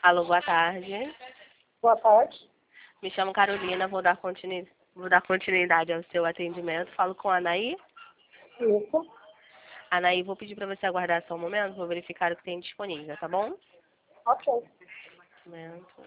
Alô, boa tarde. Boa tarde. Me chamo Carolina, vou dar continuidade ao seu atendimento. Falo com a Anaí. Isso. Anaí, vou pedir para você aguardar só um momento, vou verificar o que tem disponível, tá bom? Ok. Momento.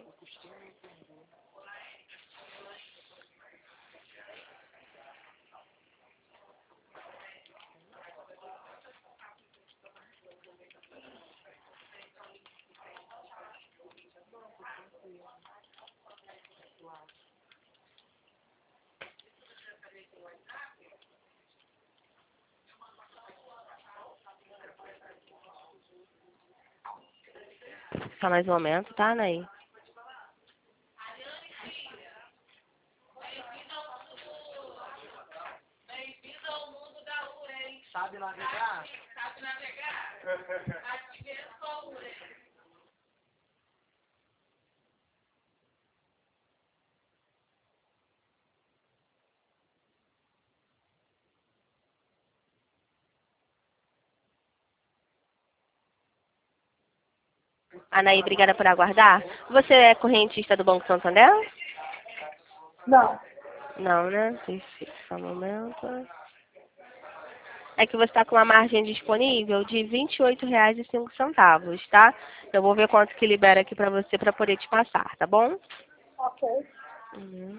Só mais um momento, tá, Anaí? Sabe navegar? Anaí, obrigada por aguardar. Você é correntista do Banco Santander? Não. Não, né? Perfeito, só um momento. É que você está com uma margem disponível de R$ 28,05, tá? Eu vou ver quanto que libera aqui para você para poder te passar, tá bom? Ok. Uhum.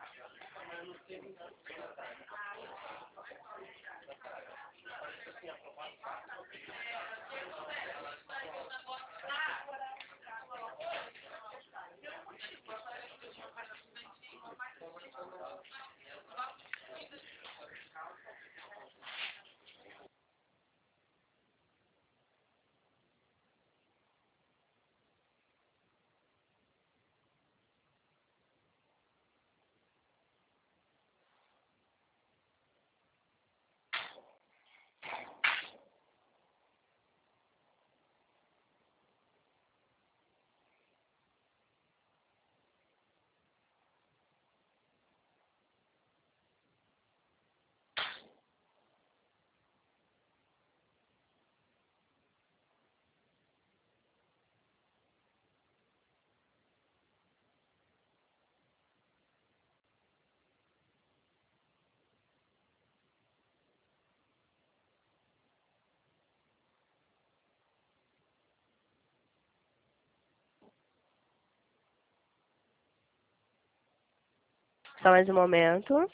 Só mais um momento.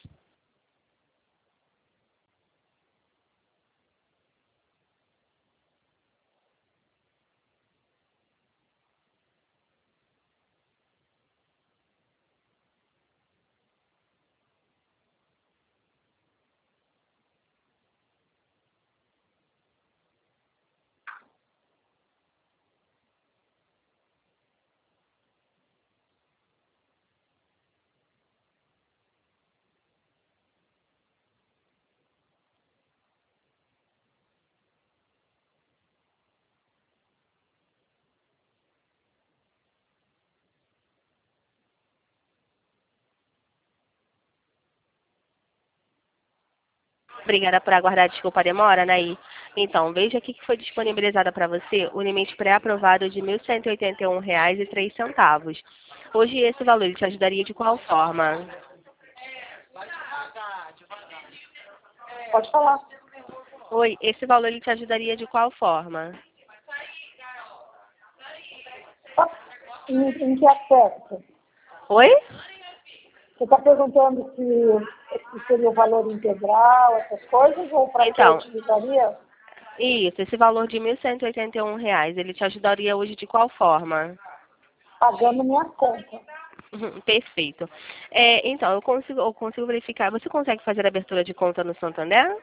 Obrigada por aguardar, desculpa a demora, Anaí. Então, veja aqui que foi disponibilizada para você o limite pré-aprovado de R$ 1.181,03. Hoje esse valor ele te ajudaria de qual forma? Pode falar. Oi, esse valor ele te ajudaria de qual forma? Em que aspecto? Oi? Você está perguntando se seria o valor integral, essas coisas, ou para que eu Então, utilizaria? isso, esse valor de R$ 1.181, ele te ajudaria hoje de qual forma? Pagando minha conta. Perfeito. Então, eu consigo verificar. Você consegue fazer a abertura de conta no Santander?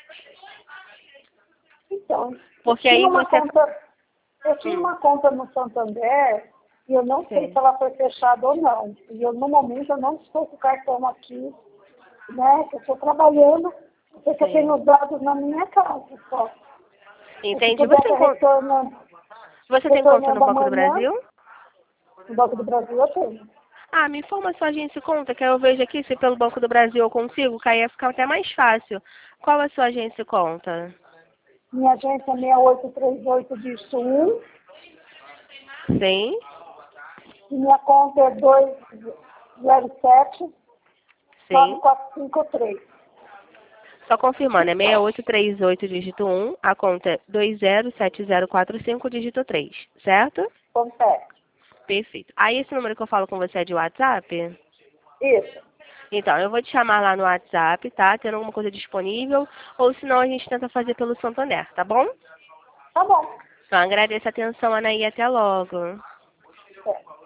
Então, Porque aí você. eu tinha uma conta no Santander e eu não sei Sim. se ela foi fechada ou não. E eu, no momento, eu não estou com o cartão aqui, né? Eu estou trabalhando, porque eu Sim. tenho os dados na minha casa só. Entendi. Se puder Você tem conta no retornando Banco do amanhã, Brasil? no Banco do Brasil eu tenho. Ah, me informa a sua agência e conta, que eu vejo aqui se pelo Banco do Brasil eu consigo, que aí ia ficar até mais fácil. Qual a sua agência e conta? Minha agência é 6838 dígito 1, Sim. Minha conta é 207 Sim. 9453. Só confirmando, é 6838 dígito 1, a conta é 207045 dígito 3, certo? Consegue. Perfeito. Aí esse número que eu falo com você é de WhatsApp? Isso. Então, eu vou te chamar lá no WhatsApp, tá? Tendo alguma coisa disponível, ou senão a gente tenta fazer pelo Santander, tá bom? Tá bom. Então, agradeço a atenção, Ana, e até logo. É.